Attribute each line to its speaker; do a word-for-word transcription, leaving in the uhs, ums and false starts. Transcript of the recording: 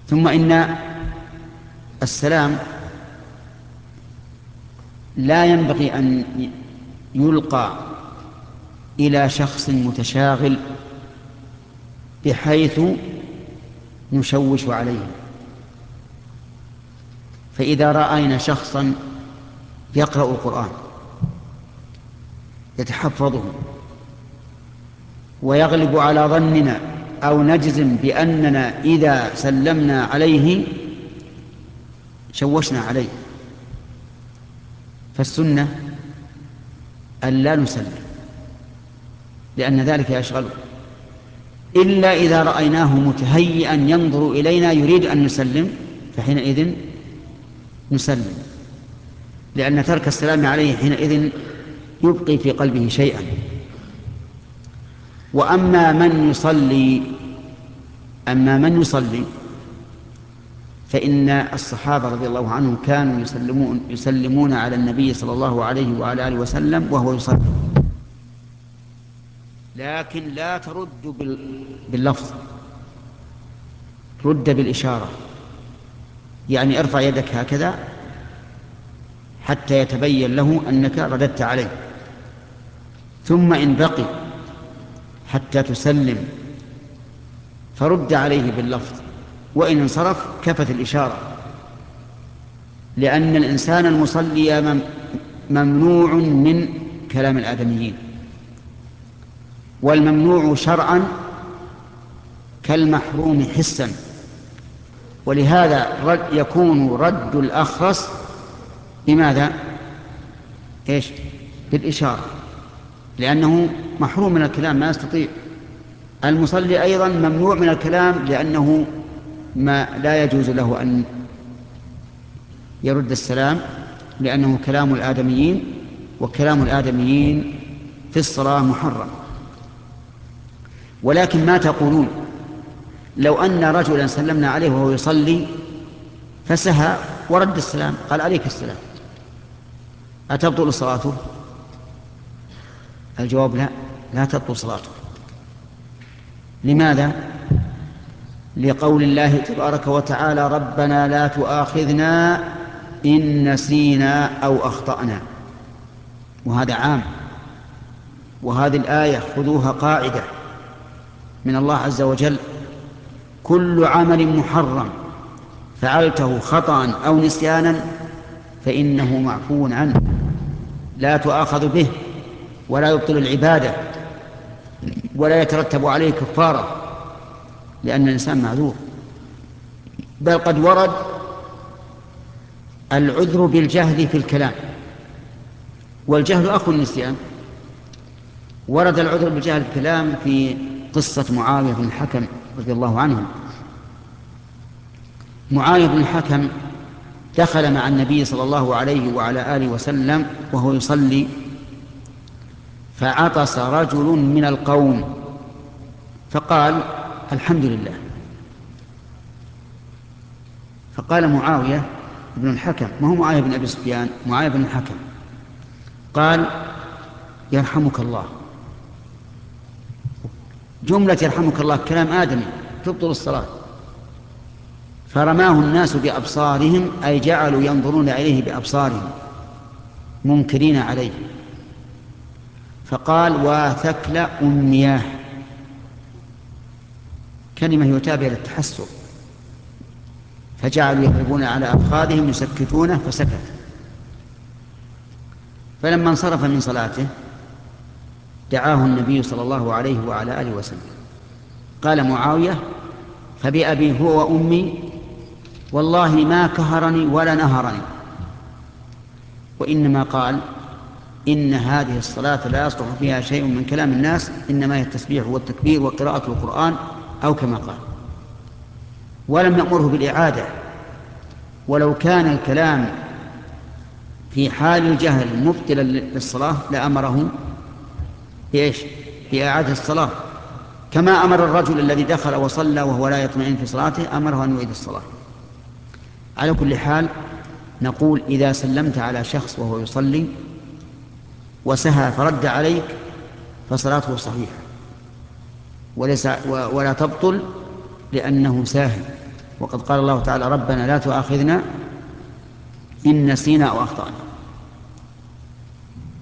Speaker 1: ثم إن السلام لا ينبغي أن يلقى إلى شخص متشاغل بحيث نشوش عليه. فإذا رأينا شخصا يقرأ القرآن يتحفظه ويغلب على ظننا أو نجزم بأننا إذا سلمنا عليه شوشنا عليه، فالسنة أن لا نسلم لأن ذلك يشغله، إلا إذا رأيناه متهيئا ينظر إلينا يريد أن نسلم فحينئذ نسلم، لأن ترك السلام عليه حينئذ يبقي في قلبه شيئا. وأما من يصلي أما من يصلي فإن الصحابة رضي الله عنهم كانوا يسلمون, يسلمون على النبي صلى الله عليه وعلى آله وسلم وهو يصلي، لكن لا ترد باللفظ، رد بالإشارة، يعني ارفع يدك هكذا حتى يتبين له أنك رددت عليه، ثم إن بقي حتى تسلم فرد عليه باللفظ، وإن انصرف كفت الإشارة، لأن الإنسان المصلي ممنوع من كلام الآدميين، والممنوع شرعا كالمحروم حسا، ولهذا رد يكون رد الأخرس بماذا؟ إيش؟ بالإشارة، لأنه محروم من الكلام ما يستطيع. المصلي أيضا ممنوع من الكلام لأنه ما لا يجوز له أن يرد السلام، لأنه كلام الآدميين، وكلام الآدميين في الصلاة محرم. ولكن ما تقولون لو أن رجلا سلمنا عليه وهو يصلي فسهى ورد السلام قال عليك السلام، أتبطل صلاته؟ الجواب لا، لا تبطل صلاته. لماذا؟ لقول الله تبارك وتعالى ربنا لا تؤاخذنا إن نسينا أو أخطأنا، وهذا عام، وهذه الآية خذوها قاعدة من الله عز وجل: كل عمل محرم فعلته خطأ أو نسيانا فإنه معفو عنه، لا تؤاخذ به ولا يبطل العبادة ولا يترتب عليه كفارة، لأن الإنسان معذور. بل قد ورد العذر بالجهل في الكلام، والجهل أخو النسيان. ورد العذر بالجهل في الكلام في قصة معاوية بن الحكم رضي الله عنه. معاوية بن الحكم دخل مع النبي صلى الله عليه وعلى آله وسلم وهو يصلي، فعطس رجل من القوم فقال الحمد لله، فقال معاوية بن الحكم، ما هو معاوية بن أبي سفيان، معاوية بن الحكم، قال يرحمك الله. جملة يرحمك الله كلام آدمي تبطل الصلاة، فرماه الناس بأبصارهم، أي جعلوا ينظرون إليه بأبصارهم منكرين عليه، فقال وثكل أمياه، كلمة يتابع للتحسر، فجعلوا يضربون على أفخاذهم يسكتونه فسكت. فلما انصرف من صلاته دعاه النبي صلى الله عليه وعلى آله وسلم، قال معاوية فبأبي هو وأمي والله ما كهرني ولا نهرني، وإنما قال إن هذه الصلاة لا يصلح فيها شيء من كلام الناس، إنما هي التسبيح والتكبير وقراءة القرآن أو كما قال، ولم يأمره بالإعادة. ولو كان الكلام في حال الجهل مبطلا للصلاة لأمره بإيش؟ بإعادة الصلاة، كما أمر الرجل الذي دخل وصلى وهو لا يطمئن في صلاته، أمره أن يعيد الصلاة. على كل حال نقول إذا سلمت على شخص وهو يصلي وسهى فرد عليك فصلاته صحيحة وليس ولا تبطل لأنه ساهي، وقد قال الله تعالى ربنا لا تؤاخذنا إن نسينا أو أخطأنا.